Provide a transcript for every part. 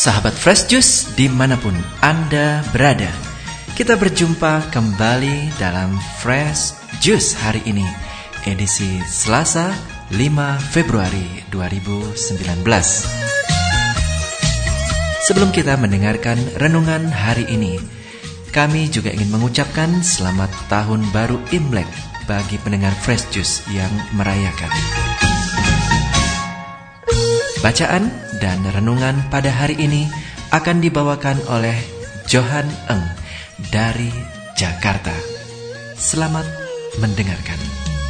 sahabat Fresh Juice dimanapun Anda berada. Kita berjumpa kembali dalam Fresh Juice hari ini, edisi Selasa 5 Februari 2019. Sebelum kita mendengarkan renungan hari ini, kami juga ingin mengucapkan selamat tahun baru Imlek bagi pendengar Fresh Juice yang merayakan. Bacaan dan renungan pada hari ini akan dibawakan oleh Johan Eng dari Jakarta. Selamat mendengarkan.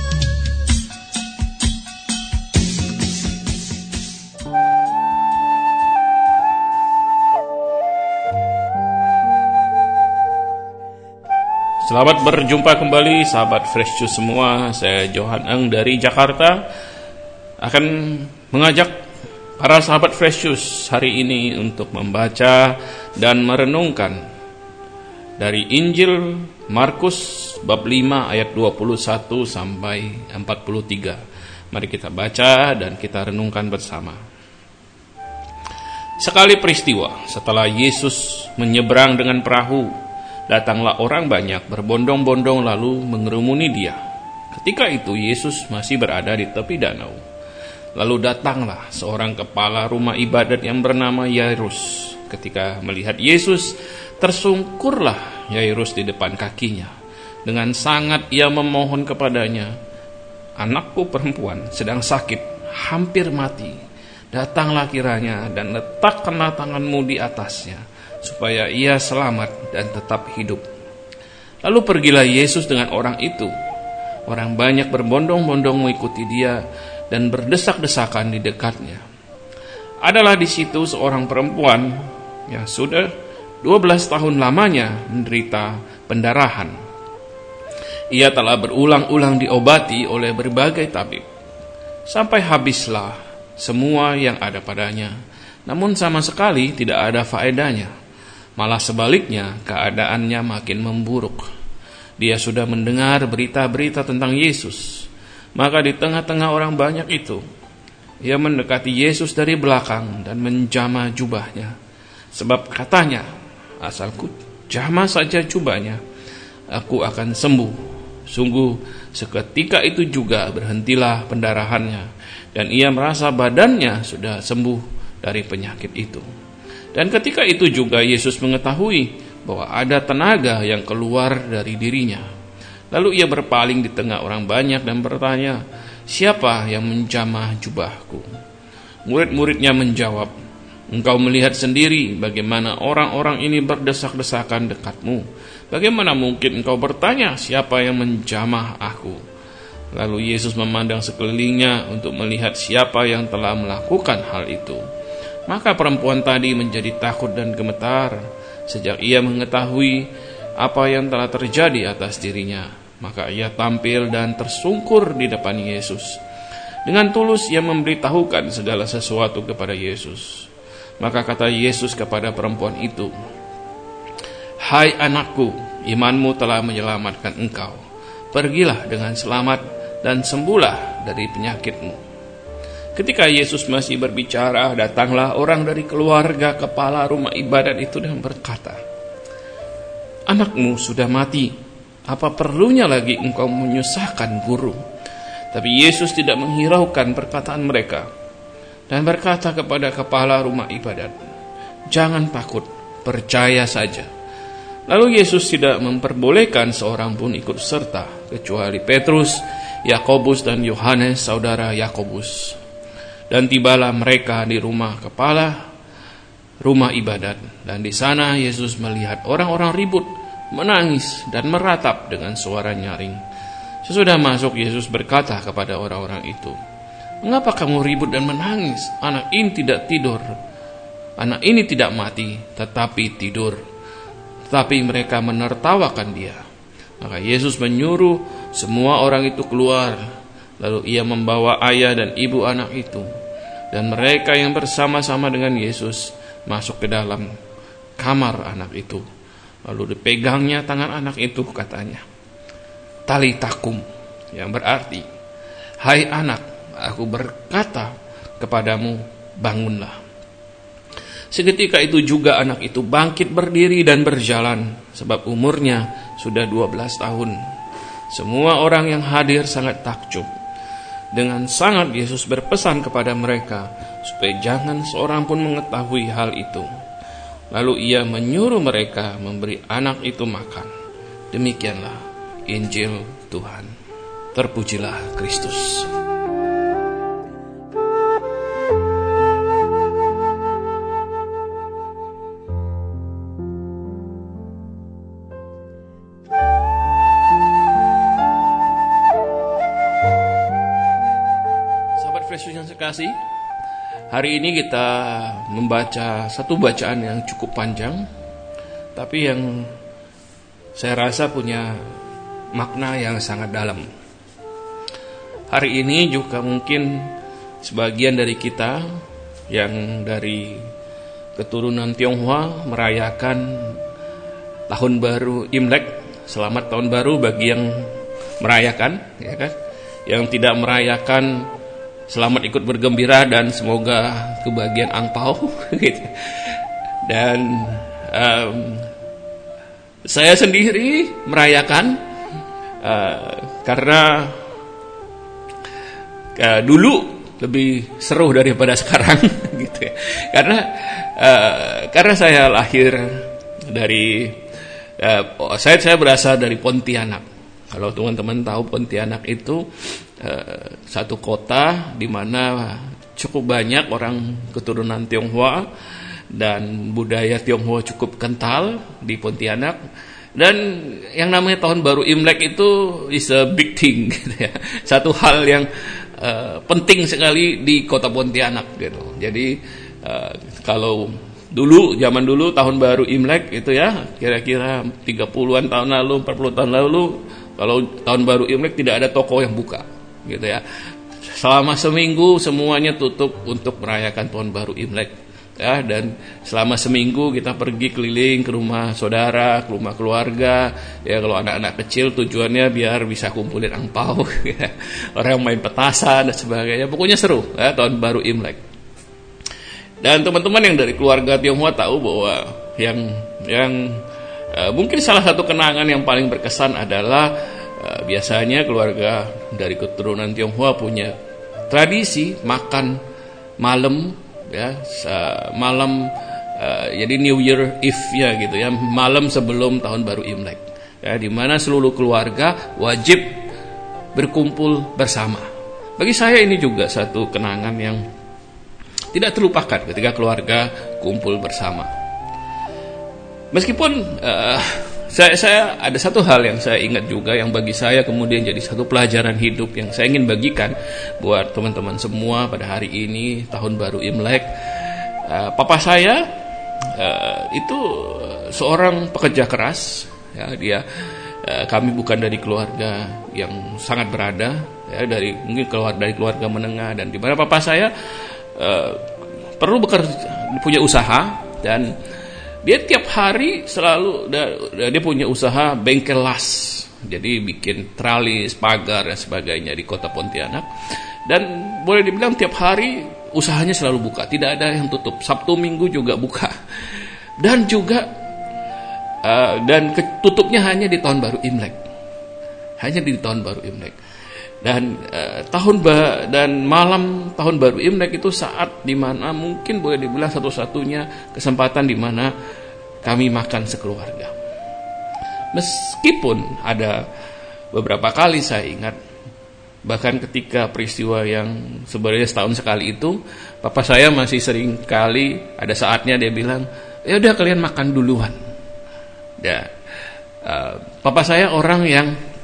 Selamat berjumpa kembali sahabat Fresh Juice semua. Saya Johan Eng dari Jakarta akan mengajak para sahabat Fresh Juice hari ini untuk membaca dan merenungkan dari Injil Markus bab 5 ayat 21 sampai 43. Mari kita baca dan kita renungkan bersama. Sekali peristiwa, setelah Yesus menyeberang dengan perahu, datanglah orang banyak berbondong-bondong lalu mengerumuni dia. Ketika itu Yesus masih berada di tepi danau. Lalu datanglah seorang kepala rumah ibadat yang bernama Yairus. Ketika melihat Yesus, tersungkurlah Yairus di depan kakinya. Dengan sangat ia memohon kepadanya, "Anakku perempuan sedang sakit, hampir mati. Datanglah kiranya dan letakkanlah tanganmu di atasnya, supaya ia selamat dan tetap hidup." Lalu pergilah Yesus dengan orang itu. Orang banyak berbondong-bondong mengikuti dia dan berdesak-desakan di dekatnya. Adalah di situ seorang perempuan yang sudah 12 tahun lamanya menderita pendarahan. Ia telah berulang-ulang diobati oleh berbagai tabib, sampai habislah semua yang ada padanya. Namun sama sekali tidak ada faedahnya. Malah sebaliknya, keadaannya makin memburuk. Dia sudah mendengar berita-berita tentang Yesus. Maka di tengah-tengah orang banyak itu, ia mendekati Yesus dari belakang dan menjamah jubahnya. Sebab katanya, "Asalku jamah saja jubahnya, aku akan sembuh." Sungguh seketika itu juga berhentilah pendarahannya, dan ia merasa badannya sudah sembuh dari penyakit itu. Dan ketika itu juga Yesus mengetahui bahwa ada tenaga yang keluar dari dirinya. Lalu ia berpaling di tengah orang banyak dan bertanya, "Siapa yang menjamah jubahku?" Murid-muridnya menjawab, "Engkau melihat sendiri bagaimana orang-orang ini berdesak-desakan dekatmu. Bagaimana mungkin engkau bertanya, siapa yang menjamah aku?" Lalu Yesus memandang sekelilingnya untuk melihat siapa yang telah melakukan hal itu. Maka perempuan tadi menjadi takut dan gemetar sejak ia mengetahui apa yang telah terjadi atas dirinya. Maka ia tampil dan tersungkur di depan Yesus. Dengan tulus ia memberitahukan segala sesuatu kepada Yesus. Maka kata Yesus kepada perempuan itu, "Hai anakku, imanmu telah menyelamatkan engkau. Pergilah dengan selamat dan sembuhlah dari penyakitmu." Ketika Yesus masih berbicara, datanglah orang dari keluarga kepala rumah ibadat itu dan berkata, "Anakmu sudah mati. Apa perlunya lagi engkau menyusahkan guru?" Tapi Yesus tidak menghiraukan perkataan mereka dan berkata kepada kepala rumah ibadat, "Jangan takut, percaya saja." Lalu Yesus tidak memperbolehkan seorang pun ikut serta, kecuali Petrus, Yakobus dan Yohanes saudara Yakobus. Dan tibalah mereka di rumah kepala rumah ibadat, dan di sana Yesus melihat orang-orang ribut, menangis dan meratap dengan suara nyaring. Sesudah masuk, Yesus berkata kepada orang-orang itu, "Mengapa kamu ribut dan menangis? Anak ini tidak tidur. Anak ini tidak mati, tetapi tidur." Tetapi mereka menertawakan dia. Maka Yesus menyuruh semua orang itu keluar. Lalu ia membawa ayah dan ibu anak itu, dan mereka yang bersama-sama dengan Yesus masuk ke dalam kamar anak itu. Lalu dipegangnya tangan anak itu, katanya, "Talitakum," yang berarti, "Hai anak, aku berkata kepadamu, bangunlah." Seketika itu juga anak itu bangkit berdiri dan berjalan, sebab umurnya sudah 12 tahun. Semua orang yang hadir sangat takjub. Dengan sangat Yesus berpesan kepada mereka supaya jangan seorang pun mengetahui hal itu. Lalu ia menyuruh mereka memberi anak itu makan. Demikianlah Injil Tuhan. Terpujilah Kristus. Yesus yang sekasih, hari ini kita membaca satu bacaan yang cukup panjang, tapi yang saya rasa punya makna yang sangat dalam. Hari ini juga mungkin sebagian dari kita yang dari keturunan Tionghoa merayakan tahun baru Imlek. Selamat tahun baru bagi yang merayakan, ya kan? Yang tidak merayakan, selamat ikut bergembira dan semoga kebahagiaan angpau gitu. Dan saya sendiri merayakan karena dulu lebih seru daripada sekarang gitu ya. Karena saya lahir dari saya berasal dari Pontianak. Kalau teman-teman tahu, Pontianak itu satu kota di mana cukup banyak orang keturunan Tionghoa dan budaya Tionghoa cukup kental di Pontianak. Dan yang namanya tahun baru Imlek itu is a big thing gitu ya. Satu hal yang penting sekali di kota Pontianak gitu. Jadi kalau zaman dulu tahun baru Imlek itu ya, kira-kira 30-an tahun lalu, 40 tahun lalu, kalau tahun baru Imlek tidak ada toko yang buka gitu ya. Selama seminggu semuanya tutup untuk merayakan tahun baru Imlek ya, dan selama seminggu kita pergi keliling ke rumah saudara, ke rumah keluarga ya. Kalau anak-anak kecil tujuannya biar bisa kumpulin angpau ya. Orang main petasan dan sebagainya, pokoknya seru ya tahun baru Imlek. Dan teman-teman yang dari keluarga Tionghoa tahu bahwa yang mungkin salah satu kenangan yang paling berkesan adalah biasanya keluarga dari keturunan Tionghoa punya tradisi makan malam ya, malam jadi New Year Eve ya gitu ya, malam sebelum tahun baru Imlek ya, di mana seluruh keluarga wajib berkumpul bersama. Bagi saya ini juga satu kenangan yang tidak terlupakan ketika keluarga kumpul bersama. Meskipun saya ada satu hal yang saya ingat juga, yang bagi saya kemudian jadi satu pelajaran hidup yang saya ingin bagikan buat teman-teman semua pada hari ini tahun baru Imlek. Papa saya itu seorang pekerja keras ya, kami bukan dari keluarga yang sangat berada ya, mungkin dari keluarga menengah, dan di mana papa saya perlu bekerja, punya usaha, dan dia tiap hari selalu dia punya usaha bengkel las. Jadi bikin tralis, pagar dan sebagainya di kota Pontianak. Dan boleh dibilang tiap hari usahanya selalu buka, tidak ada yang tutup. Sabtu Minggu juga buka. Dan juga tutupnya hanya di tahun baru Imlek. Hanya di tahun baru Imlek. Dan malam tahun baru Imlek itu saat dimana mungkin boleh dibilang satu-satunya kesempatan dimana kami makan sekeluarga. Meskipun ada beberapa kali saya ingat, bahkan ketika peristiwa yang sebenarnya setahun sekali itu, papa saya masih sering kali ada saatnya dia bilang, ya udah kalian makan duluan. Ya, papa saya orang yang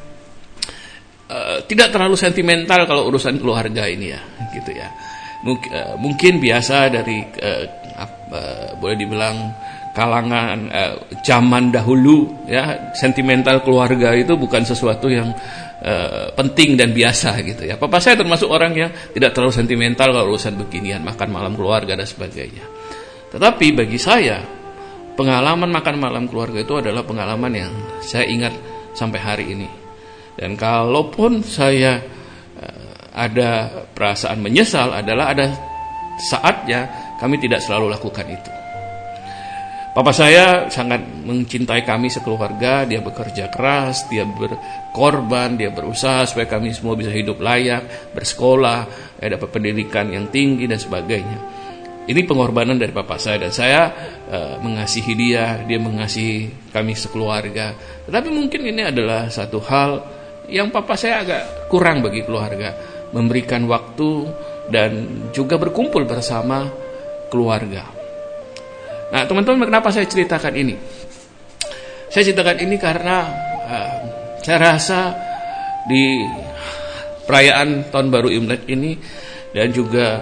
tidak terlalu sentimental kalau urusan keluarga ini ya, gitu ya. Mungkin biasa dari boleh dibilang kalangan zaman dahulu ya, sentimental keluarga itu bukan sesuatu yang penting dan biasa gitu ya. Papa saya termasuk orang yang tidak terlalu sentimental kalau urusan beginian, makan malam keluarga dan sebagainya. Tetapi bagi saya pengalaman makan malam keluarga itu adalah pengalaman yang saya ingat sampai hari ini. Dan kalaupun saya ada perasaan menyesal, adalah ada saatnya kami tidak selalu lakukan itu. Papa saya sangat mencintai kami sekeluarga. Dia bekerja keras, dia berkorban, dia berusaha supaya kami semua bisa hidup layak, bersekolah, dapat pendidikan yang tinggi dan sebagainya. Ini pengorbanan dari papa saya, dan saya mengasihi dia mengasihi kami sekeluarga. Tetapi mungkin ini adalah satu hal yang papa saya agak kurang bagi keluarga, memberikan waktu dan juga berkumpul bersama keluarga. Nah, teman-teman, kenapa saya ceritakan ini? Saya ceritakan ini karena saya rasa di perayaan Tahun Baru Imlek ini, dan juga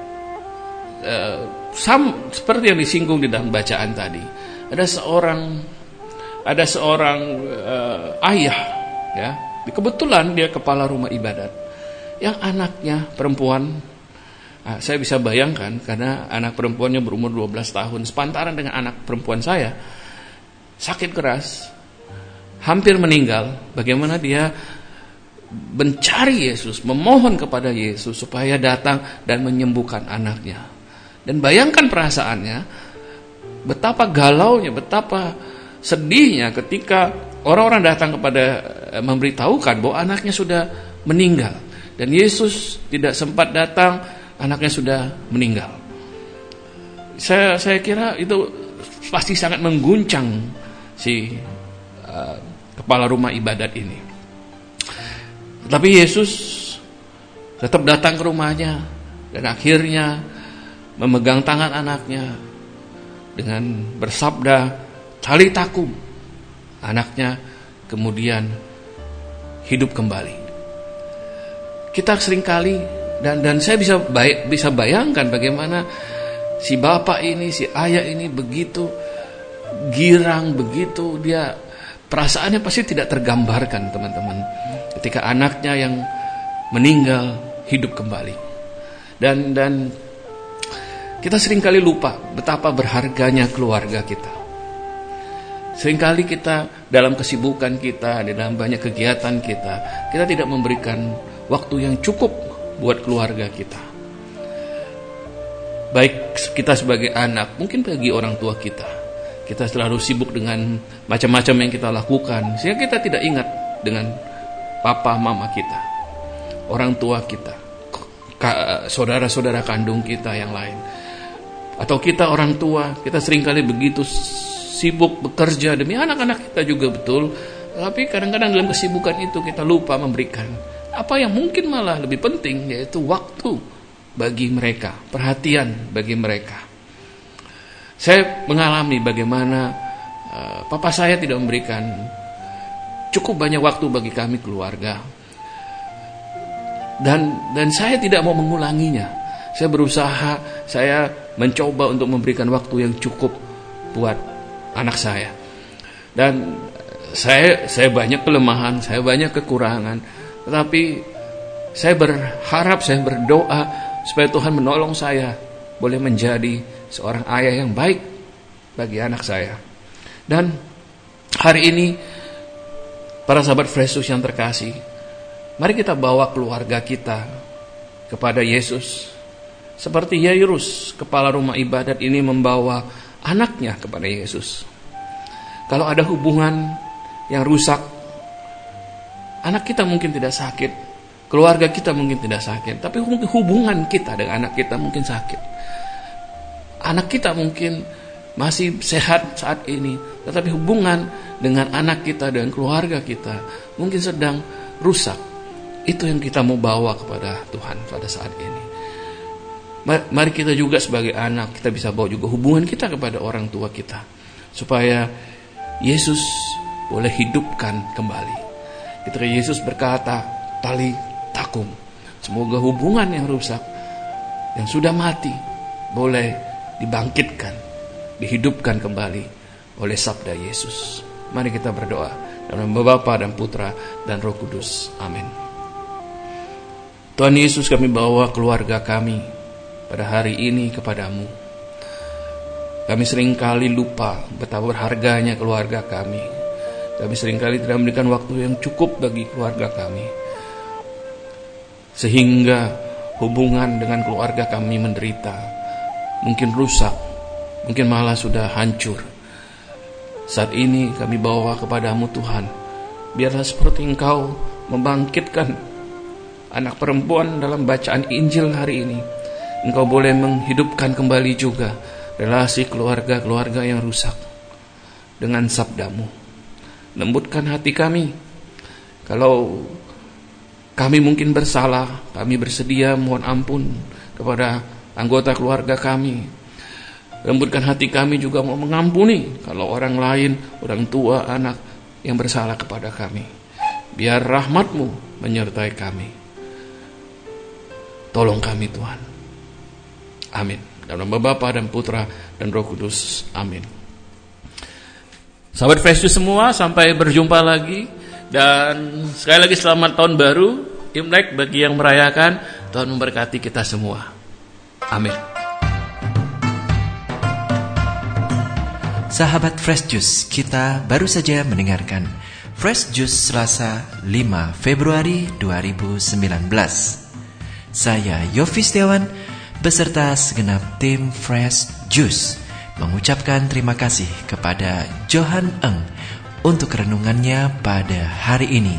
seperti yang disinggung di dalam bacaan tadi, ada seorang ayah, ya, kebetulan dia kepala rumah ibadat, yang anaknya perempuan. Saya bisa bayangkan karena anak perempuannya berumur 12 tahun, sepantaran dengan anak perempuan saya, sakit keras, hampir meninggal. Bagaimana dia mencari Yesus, memohon kepada Yesus supaya datang dan menyembuhkan anaknya. Dan bayangkan perasaannya, betapa galaunya, betapa sedihnya ketika orang-orang datang memberitahukan bahwa anaknya sudah meninggal. Dan Yesus tidak sempat datang, anaknya sudah meninggal. Saya kira itu pasti sangat mengguncang si kepala rumah ibadat ini. Tapi Yesus tetap datang ke rumahnya dan akhirnya memegang tangan anaknya dengan bersabda "Talitakum". Anaknya kemudian hidup kembali. Kita seringkali dan saya bisa bayangkan bagaimana si bapak ini, si ayah ini begitu girang, begitu dia perasaannya pasti tidak tergambarkan, teman-teman, ketika anaknya yang meninggal hidup kembali. Dan kita seringkali lupa betapa berharganya keluarga kita. Seringkali kita dalam kesibukan kita, di dalam banyak kegiatan kita tidak memberikan waktu yang cukup buat keluarga kita. Baik kita sebagai anak, mungkin bagi orang tua kita selalu sibuk dengan macam-macam yang kita lakukan, sehingga kita tidak ingat dengan papa mama kita, orang tua kita, saudara-saudara kandung kita yang lain. Atau kita orang tua, kita seringkali begitu sibuk bekerja demi anak-anak kita juga, betul. Tapi kadang-kadang dalam kesibukan itu kita lupa memberikan apa yang mungkin malah lebih penting, yaitu waktu bagi mereka, perhatian bagi mereka. Saya mengalami bagaimana papa saya tidak memberikan cukup banyak waktu bagi kami keluarga. Dan saya tidak mau mengulanginya. Saya berusaha, saya mencoba untuk memberikan waktu yang cukup buat anak saya. Dan saya banyak kelemahan, saya banyak kekurangan. Tetapi saya berharap, saya berdoa supaya Tuhan menolong saya boleh menjadi seorang ayah yang baik bagi anak saya. Dan hari ini, para sahabat Fresh Juice yang terkasih, mari kita bawa keluarga kita kepada Yesus. Seperti Yairus, kepala rumah ibadat ini membawa anaknya kepada Yesus. Kalau ada hubungan yang rusak, anak kita mungkin tidak sakit, keluarga kita mungkin tidak sakit, tapi hubungan kita dengan anak kita mungkin sakit. Anak kita mungkin masih sehat saat ini, tetapi hubungan dengan anak kita dan keluarga kita mungkin sedang rusak. Itu yang kita mau bawa kepada Tuhan pada saat ini. Mari kita juga sebagai anak, kita bisa bawa juga hubungan kita kepada orang tua kita, supaya Yesus boleh hidupkan kembali. Ketika Yesus berkata, "Talitakum", semoga hubungan yang rusak, yang sudah mati, boleh dibangkitkan, dihidupkan kembali oleh sabda Yesus. Mari kita berdoa dalam nama Bapa dan Putra dan Roh Kudus. Amin. Tuhan Yesus, kami bawa keluarga kami pada hari ini kepadamu. Kami seringkali lupa betapa berharganya keluarga kami. Kami seringkali tidak memberikan waktu yang cukup bagi keluarga kami, sehingga hubungan dengan keluarga kami menderita, mungkin rusak, mungkin malah sudah hancur. Saat ini kami bawa kepadamu Tuhan. Biarlah seperti Engkau membangkitkan anak perempuan dalam bacaan Injil hari ini, Engkau boleh menghidupkan kembali juga relasi keluarga-keluarga yang rusak dengan sabdamu. Lembutkan hati kami. Kalau kami mungkin bersalah, kami bersedia mohon ampun kepada anggota keluarga kami. Lembutkan hati kami juga mau mengampuni kalau orang lain, orang tua, anak yang bersalah kepada kami. Biar rahmat-Mu menyertai kami. Tolong kami Tuhan. Amin. Dalam nama Bapa dan Putra dan Roh Kudus. Amin. Sahabat Fresh Juice semua, sampai berjumpa lagi. Dan sekali lagi selamat tahun baru, Imlek bagi yang merayakan. Tuhan memberkati kita semua. Amin. Sahabat Fresh Juice, kita baru saja mendengarkan Fresh Juice Selasa 5 Februari 2019. Saya Yofi Setiawan beserta segenap tim Fresh Juice mengucapkan terima kasih kepada Johan Eng untuk renungannya pada hari ini.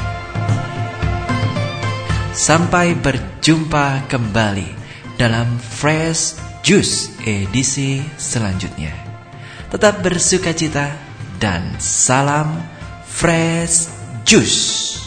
Sampai berjumpa kembali dalam Fresh Juice edisi selanjutnya. Tetap bersukacita dan salam Fresh Juice.